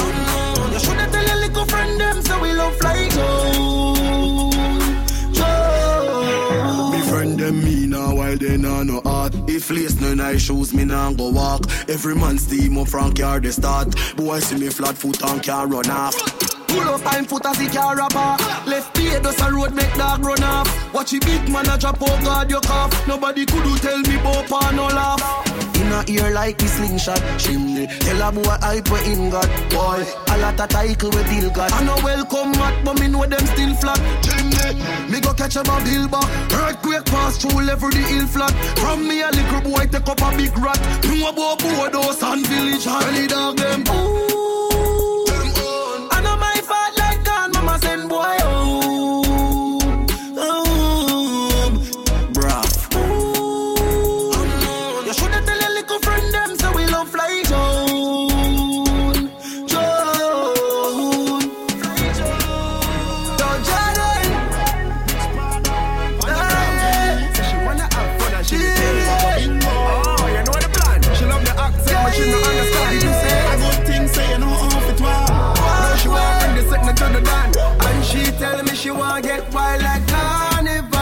nice shoes, me nah go walk. Every man steam up from car they start. Boy see me flat foot and can't run off. Pull up time foot as he car rapper. Left beard does a road make dog run off. Watch a big man a drop, oh God you cough. Nobody could do tell me bout pan no laugh. In a ear like the slingshot chimney. Tell a boy hype where him got. Boy, a lot of title we deal got. I know welcome mat, but me know them still flat. Chimney, me go catch him a bill back. Earthquake pass through level the hill flat. From me a little boy take up a big rat. No about Bodos and village and really dog them. Ooh, I know my fault like God, mama send boy home. Bruh. You shoulda tell your little friend them so we love fly Joan. Joan. Fly Joan. Don't Jordan. She wanna have fun and she be telling me. Oh, you know the plan. She love the accent, but she no understand. You say a good thing, say you know off it well. Now she want bring the sickness to the dan, and she tell me she want get wild like carnival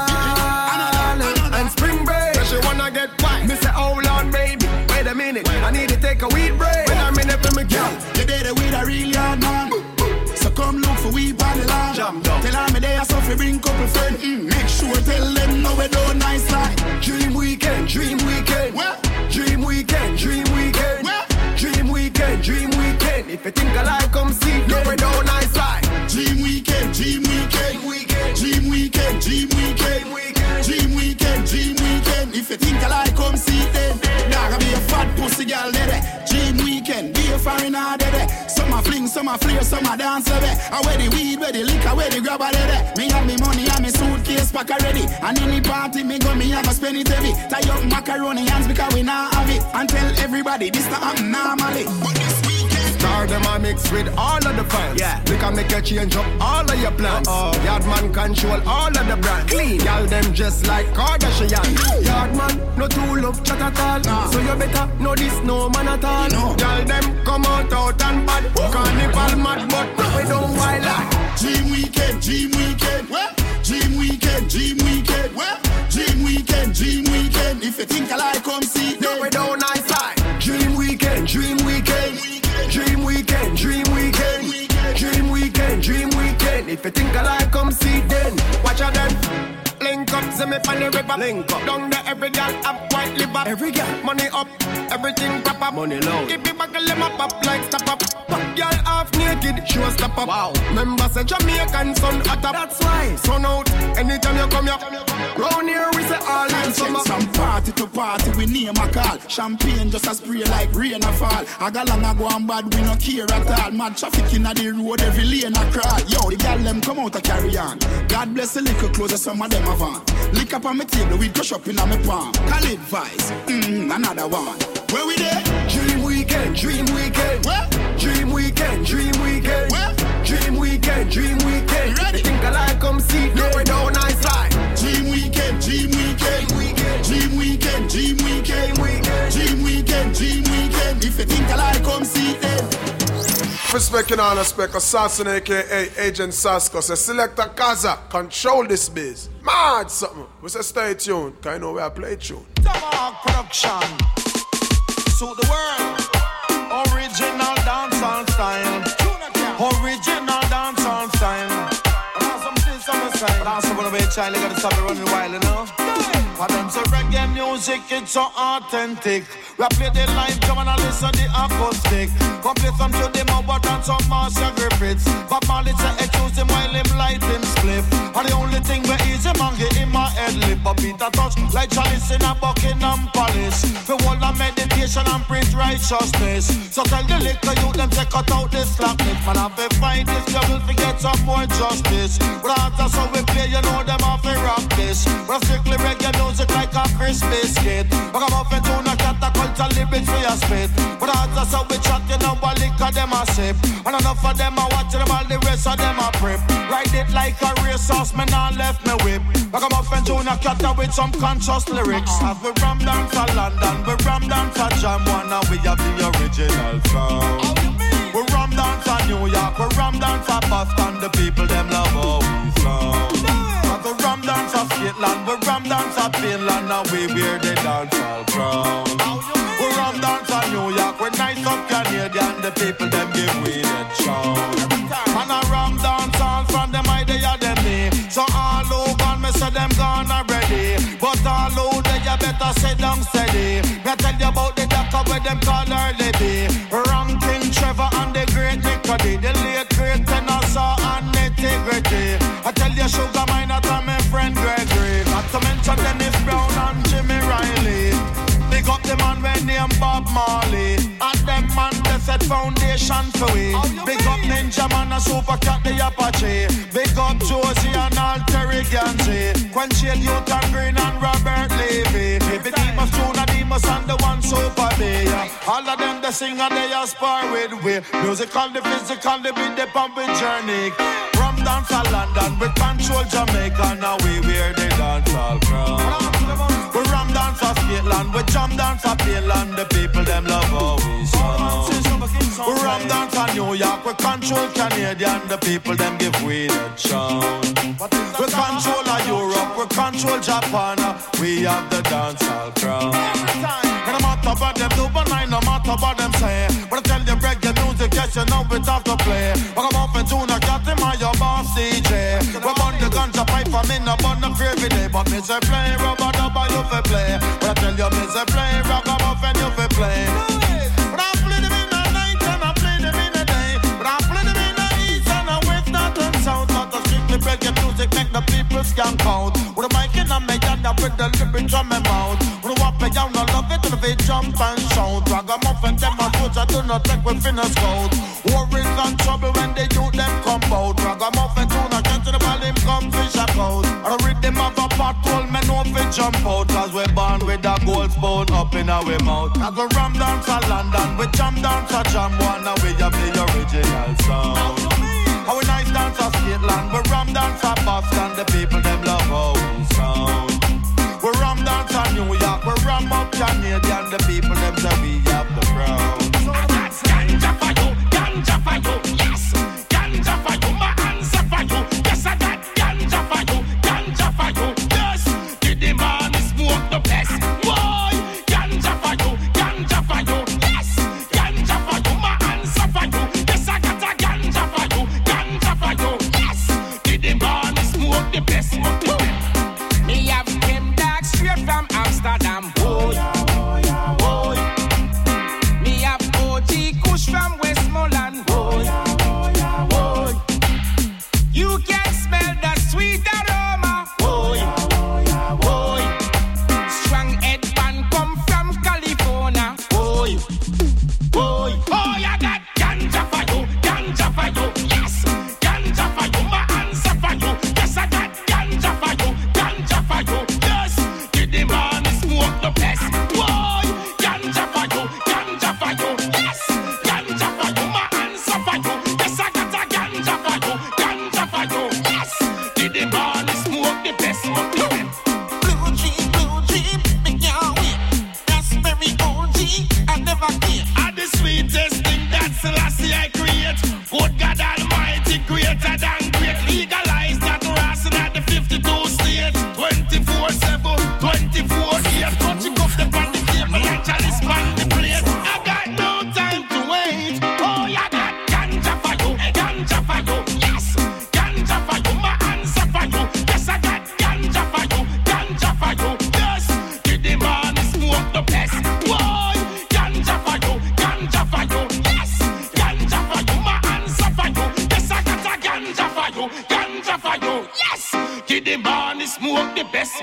and spring break. So she wanna get wild. Me say, hold on, baby, wait a minute, I need to take a weed break. When I'm in it for me, girl, you did it with a real yard man. So come look for weed on the land. Tell her me they are so fi bring couple friend. Make sure tell them no we don't nice like. Dream weekend, dream weekend. Dream weekend, dream weekend. Dream weekend, dream weekend. If you think I like, come see. No we don't nice like. Dream weekend, dream weekend. Dream weekend, dream weekend. Dream weekend, dream weekend. If you think I like, come see then. Nah, be a fat pussy girl there. Dream weekend, be a foreigner there. Some a fling, some a flare, some a dance there. I wear the weed, wear the liquor, wear the grabber there. Me have me money and me suitcase pack already. And any party me go, me have a spend it heavy. Tie up macaroni hands because we not have it. And tell everybody this not happen normally. But this weekend, star them a mix with all of the fans. Yeah, we can make you change up all of your plans. Yardman control all of the brand. Clean, y'all them just like Kardashian. Yardman, no too love chat at all. So you better know this no man at all. Y'all them come out and bad. Carnival mad, but we don't wild like. Dream weekend, dream weekend. Dream weekend, dream weekend. Dream weekend, dream weekend. If you think I like, come see. No, we don't nice like. Dream weekend, dream weekend. Dream weekend, dream weekend. Dream weekend, dream weekend. If you think I like, come see then. Watch out then. Link up, see me on the river. Link up. Down there, every girl up white liver. Every girl, money up, everything pop up. Money low. Give me back a lemon pop like stop up. Girl half naked, show stop up. Wow. Members say Jamaican sun hot up. That's why. Sun out, anytime you come here. Round here we say all in summer. From party to party we name a call. Champagne just a spray like rain a fall. I got long ago and bad we no care at all. Mad traffic in the road every lane a crawl. Yo, the girl them come out a carry on. God bless the liquor closer, some of them have on. Lick up on my table, we crush up in on my palm. Call it Vice, another one. Where we there? Dream weekend, dream weekend. What? Dream weekend, dream weekend. What? Dream weekend, dream weekend. Ready? You think I like, come see. No, we don't nice like. Dream weekend, dream weekend. Dream weekend, dream weekend. Dream weekend, dream weekend. If you think I like, come see them. Respect and honor, respect. Assassin, aka Agent Sasko. Say, Selector Kaza, control this biz. Mad something. We say stay tuned, cause I know where I play tune. Tomahawk Production. Suit the world. Original dancehall style. Original dancehall style. But also gonna be a child, you gotta stop it running wild, you know. For them so reggae music, it's so authentic. We play the live drum and I listen the acoustic. Go play some to them about and some Marcia Griffiths. But Marley say accuse him while him light him spliff. And the only thing we easy man get in my head lip. But Peter touch like Chalice in a Buckingham Palace. For all the meditation and print righteousness. So tell the liquor you them take out this slackness. Man have to fight this devil to get some more justice. But that's how we play, you know them have to rock this. But strictly reggae music like a crispy skate. But I'm off and tune a cat a culture lyrics for your spit. But that's how we chat, you know, but liquor them a sip. And enough of them a watch them, all the rest of them a prep. Ride it like a racehorse, man, I left me whip. But I'm off and tune a cat with some conscious lyrics. Have we ram down for London, we ram down for Jamaica, and we have the original sound. We ram down for New York, we ram down for Boston, the people them love how we sound. But we ram down for Skate Skateland. We ram dance at Finland and we wear the dancehall crown. We ram dance at New York, we nice up Canadian, the people them give we the chow. And I ram dance all from them idea them me. So all over me say them gone already. But all over you better sit down steady. Me tell you about the doctor where them call her Libby. Wrong King Trevor and the great Nicody. The late great Tenosa and Integrity. I tell you Sugar Miner and my friend Gregory. Not to mention Dennis Brown and Jimmy Riley. Big up the man when name Bob Marley. And them man they set foundation for we. Big up Ninja Man and Super Cat the Apache. Big up Josie and all Terry Ganji. Quenchel Newton Green and Robert Levy. Baby Demas, Juna Demas and the one Super Bay. All of them they sing and they aspire with we. Musical, the physical, the beat, the pumping journey. From dance to London, we control Jamaica. Now we wear the dancehall crown. We ram dance to Skateland, we jump dance to Finland. The people them love how we sound. We ram dance to New York, we control Canadian. The people them give we the chow. We control Europe, we control Japan. We have the dancehall crown. And no matter what them do, but no matter what them say. But I tell you reggae music, yes you know it have to play. But I'm off and tune, I got him on your boss DJ. We burn the ganja pipe for me, no burn the every day. But me say play, rubber dubber you fi play. But I tell you me say play, ragamuffin you fi play. But I play them in the night and I play them in the day. But I play them in the east and I west, north and south. But the strictly reggae music make the people scan count. With the mic in my hand, I with the lyrics from my mouth. With the wap me down, I love it till they jump and shout. Ragamuffin them a foot, I do not take with fingers cold. Worries and trouble when they do them come out. Ragamuffin tune, I can't to the volume come fish a coat. I read them have a patrol, men no fit jump out. Cause we're born with a gold spoon up in our mouth. I go ram dance to London, we jam dance to Jam One. Now we have the original sound. How we nice dance to Skateland, we ram dance to Boston. The people them love how we sound. We ram dance to New York, we ram up Canadian. The people them say we have the crown. That's ganja for you, ganja for you, yes. Ganja for you, my answer for you. Yes, I got ganja for you, ganja for you, yes. Did the man smoke the best? Boy, ganja for you, yes. Ganja for you, my answer for you. Yes, I got a ganja for you, yes. Did the man smoke the best? Me have came back straight from Amsterdam, boy. Me have OG Kush from Westmoreland, boy. You can smell the sweet aroma, boy. Strong headband come from California, boy. Oh, I got ganja for you, yes. Ganja for you, my answer for you. Yes, I got ganja for you, yes. Did the man smoke the best? Boy, ganja for you, yes. Ganja for you, my answer for you. Yes, I got a ganja for you, yes. Did the man smoke the best? Blue dream, me can't wait. That's very OG, I never get. And the sweetest thing that Selassie I create. Good God Almighty, greater than great. Legalize that rassing at the 52 states. 24/7, 24/8. Touching up the pan the table and chalice pan the plate. I got no time to wait. Oh, I got ganja for you, yes. Ganja for you, my answer for you. Yes, I got ganja for you, yes. Did the man smoke the best? Boy, ganja for you, yes. Ganja for you, my answer for you. Yes, I got a ganja for you, yes. Did the man smoke the best?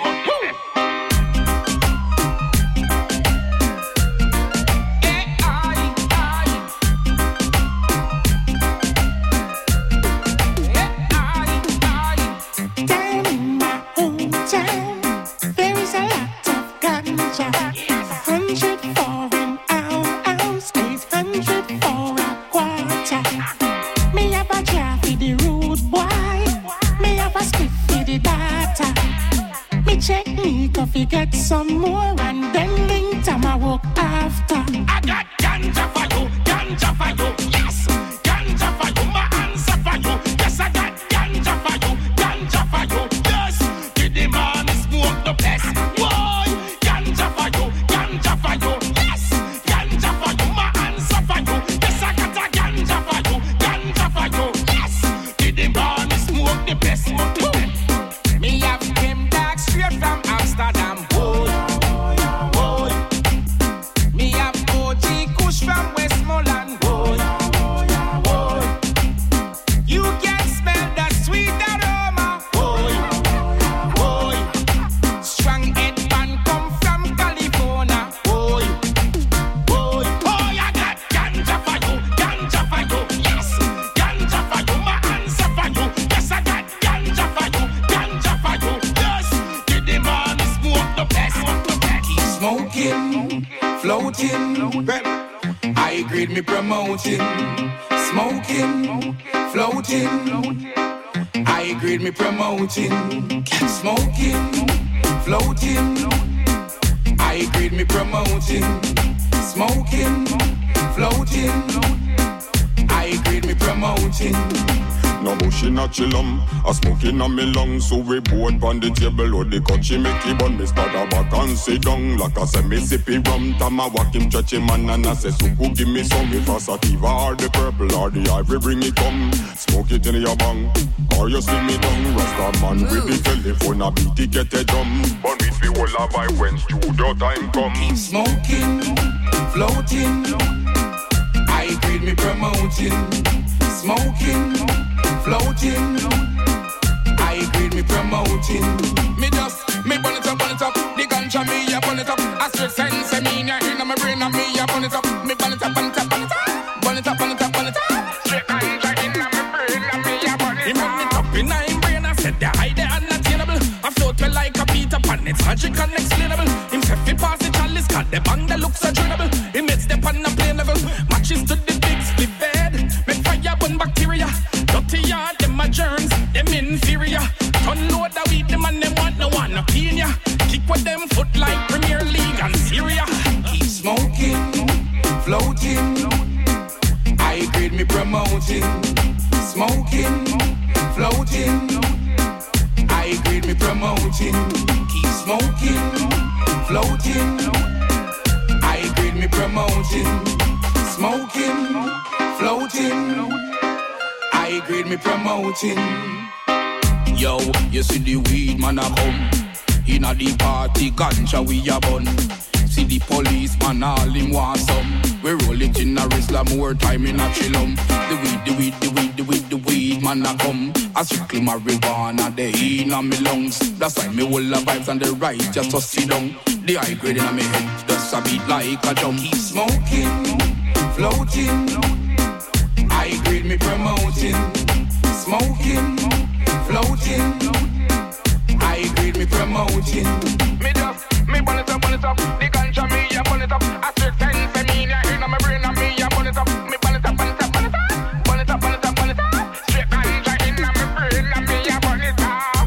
Down in my hometown, there is a lot of ganja. 100 for an ounce, 800 for a quarter. Me have a jar for the rude boy, me have a stiff for the data. Me check me coffee, get some more, and then link time I walk after. I got ganja for you, yes. Ganja for you, my answer for you. Yes, I got ganja for you, yes. Did the man Smoking, floating, high grade me promoting. Smoking, floating, high grade me promoting. Smoking, floating, high grade me promoting. Smoking, floating, high grade me promoting. No bushing a chillum, a smoking on me lungs. So we both on the table or the country make it bun. Me start a back and sit down like I say me sippy rum. Tama walk him churchy man and I say suku give me some. If a sativa or the purple or the ivory bring it come. Smoke it in your bang or you see me down. Rasta man with the telephone a beat it get a drum. Bun with me all a vibe when studio time come. Keep smoking, floating, high grade me promoting. Smoking, floating, high grade me promoting. Me burn it up, the ganja me a burn it up. A straight sense I mean ya in my brain and me a burn it up. Me burn it up, burn it up, burn it up. Burn it up, burn it up, burn it up. Straight ganja in my brain and me a burn it up. He burn it up in my brain and said the high the unattainable. I float well like a Peter Pan, it's magic unexplainable. Himself he pass the chalice, cut the bang that looks adrenable. He makes the pan a play level, matches to the big split bed. Make fire burn bacteria. Dirty yard, them a germs, them inferior. Ton load the weed, them and them want no one no Kenya. Kick with them foot like Premier League and Syria. Keep smoking, floating, high grade me promoting. Smoking, floating, high grade me promoting. Keep smoking, floating, high grade me promoting. Smoking, floating, high grade me promoting. Yo, you see the weed man a come. Inna the party ganja we a bun. See the police man all him want some. We roll it in a Rizla more time in a chillum. The weed man a come. A strictly marijuana they inna me lungs. That's why me hold the vibes on the right just to sit down. The high grade inna me head just a beat like a drum. Keep smoking, floating, high grade me promoting. Smoking, floating, high grade me promoting. Me burn it up, the ganja me a burn it up. I straight sense I mean ya inna my brain and me a burn it up. Me burn it up, burn it up, burn it up. Burn it up, burn it up, burn it up. Straight ganja inna my brain and me a burn it up.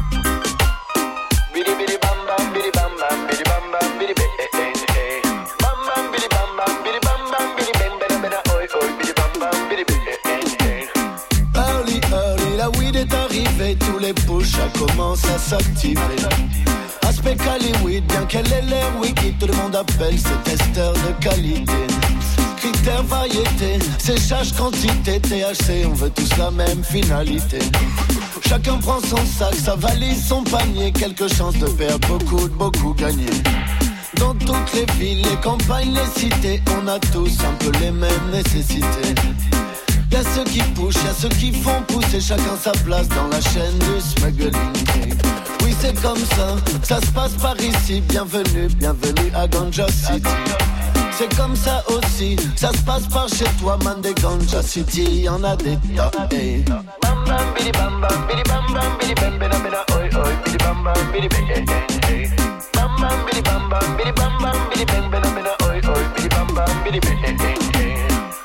Bidi bidi bam bam, bidi bam bam, bidi bam bam, bidi be eh eh eh. Bam bam bidi bam bam, bidi bam bam, bidi ben ben ben oi oi, bidi bam bam, bidi be eh eh eh. Early, early, la weed est arrivée, tous les push commencent à s'activer. Aspect Hollywood, bien qu'elle ait l'air wiki, tout le monde appelle ses testeurs de qualité. Critères variété, séchage quantité, THC, on veut tous la même finalité. Chacun prend son sac, sa valise, son panier, quelques chances de perdre beaucoup, de beaucoup gagner. Dans toutes les villes, les campagnes, les cités, on a tous un peu les mêmes nécessités. Y'a ceux qui pushent, y'a ceux qui font pousser, chacun sa place dans la chaîne du smuggling. Oui c'est comme ça se passe par ici. Bienvenue, bienvenue à Ganja City. C'est comme ça aussi, ça se passe par chez toi, man des Ganja City, y'en a des tas. Hey. Bam bam bidi bam bam, bidi bam bam, bidi ben bena bena oi oi, bidi bam bam, bidi ben hey hey. Bam bam bidi bam bam, bidi bam bam, bidi ben bena bena oi oi, bidi bam bam, bidi ben hey hey.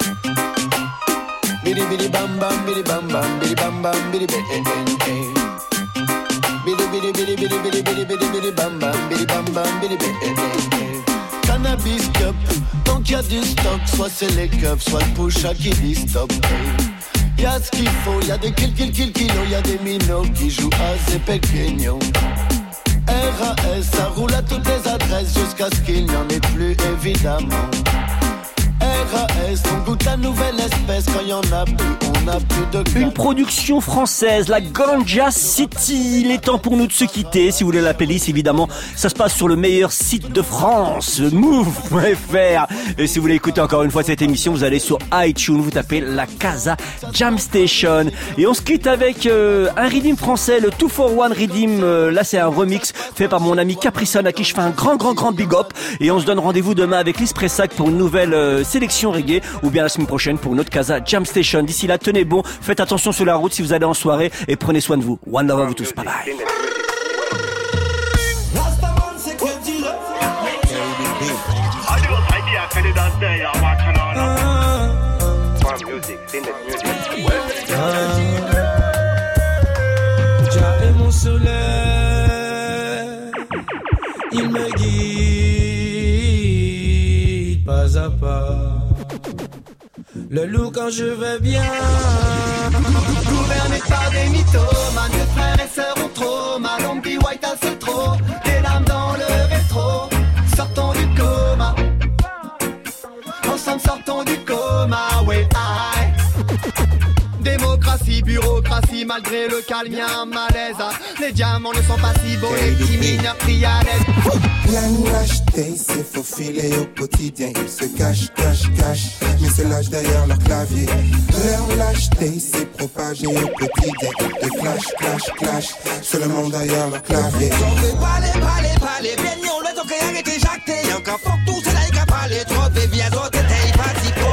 Bidi bidi bam bam, bidi bam bam, bidi bam bam, bidi ben hey hey. Bidi bidi bidi bidi bidi bidi bidi bidi bam bam, bidi bam bam, bidi ben hey hey. Cannabis cup, tant qu'il y a du stock, soit c'est les cups, soit le push à qui dit stop. Y'a ce qu'il faut, y'a des kilos, y'a des minots qui jouent à ces pequeños. RAS, ça roule à toutes les adresses jusqu'à ce qu'il n'y en ait plus évidemment. RAS, on goûte la nouvelle espèce, quand il y en a plus, on n'a plus de cas. Une production française, la Ganja City. Il est temps pour nous de se quitter. Si vous voulez la playlist, évidemment, ça se passe sur le meilleur site de France, move.fr. Et si vous voulez écouter encore une fois cette émission, vous allez sur iTunes, vous tapez la Casa Jam Station. Et on se quitte avec un rythme français, le 241 Rhythm. Là, c'est un remix fait par mon ami Caprison, à qui je fais un grand big up. Et on se donne rendez-vous demain avec Lise Pressac pour une nouvelle sélection reggae, ou bien la semaine prochaine pour une autre Casa Jam Station. D'ici là, tenez bon, faites attention sur la route si vous allez en soirée et prenez soin de vous. One love à vous tous, bye bye. Jah est mon soleil, il me guide pas à pas. Le loup quand je vais bien. Gouverné par des mythomanes, de frères et sœurs ont trop mal. On me dit white house c'est trop, des larmes dans le rétro. Sortons du coma, ensemble sortons du coma, ouais aïe. Démocratie, bureaucratie, malgré le calme y'a un malaise. Les diamants ne sont pas si beaux, les petits mineurs crient à l'aide. La lâcheté s'est faufilée au quotidien. Ils se cachent, mais se lâchent derrière leur clavier. Leur lâcheté s'est propagée au quotidien. De clash, c'est le monde derrière leur clavier. On veut parler, bien on le donc rien été jacté. Y'a qu'un fuck tout c'est là il a parlé trop, baby à d'autres t'es pas si bon.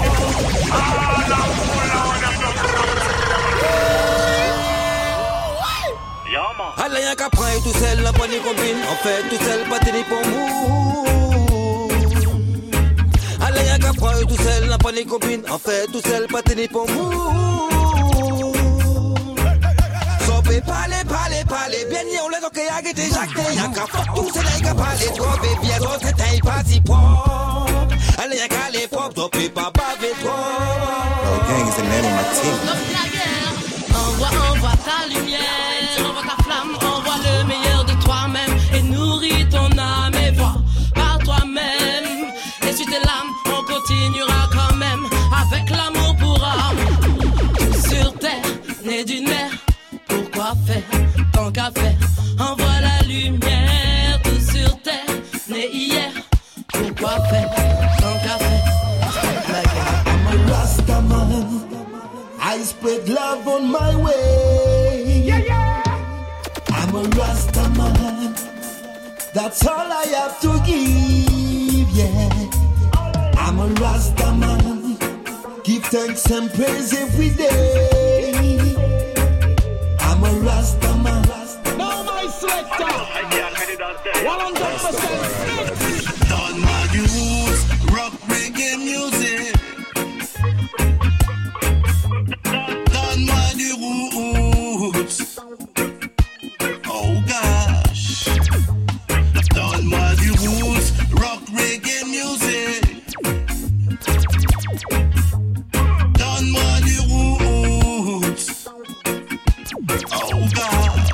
Allez y'a qu'à prendre tout seul, la bonne combine. En fait tout seul, pas tenir pour mou. Allez y'a qu'à prendre tout seul, la bonne copine. En fait tout seul, pas tenir pour mou. Sopé parler, bien on le donc y'a été jacté. Y'a qu'à fuck tout c'est là il a parlé trop, baby à d'autres t'es pas si propre. Allez y'a qu'à les propres, sopé pas baver trop. Oh gang is the name of my team. Envoie ta lumière, envoie ta flamme, envoie le meilleur de toi-même et nourris ton âme et vois par toi-même. Essuie tes larmes, on continuera quand même avec l'amour pour âme. Tout sur terre, né d'une mère, pourquoi faire tant qu'à faire? Envoie la lumière, tout sur terre, né hier, pourquoi faire tant qu'à faire? I'm a Rastaman, I spread love on my way. I'm a Rastaman, that's all I have to give, yeah. I'm a Rastaman, give thanks and praise every day. I'm a Rastaman. Now my selector, 100%. Done my dues, rock reggae music. Oh gosh, donne-moi du roots, rock reggae music. Donne-moi du roots. Oh gosh.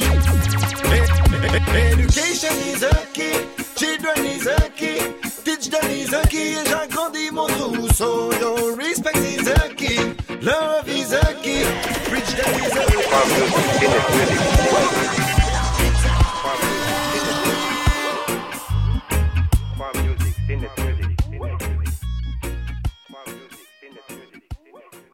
Education is a key, children is a key, teach them is a key, et j'agrandis mon trousseau. Yo, respect is a key, love is a key, preach them is a key.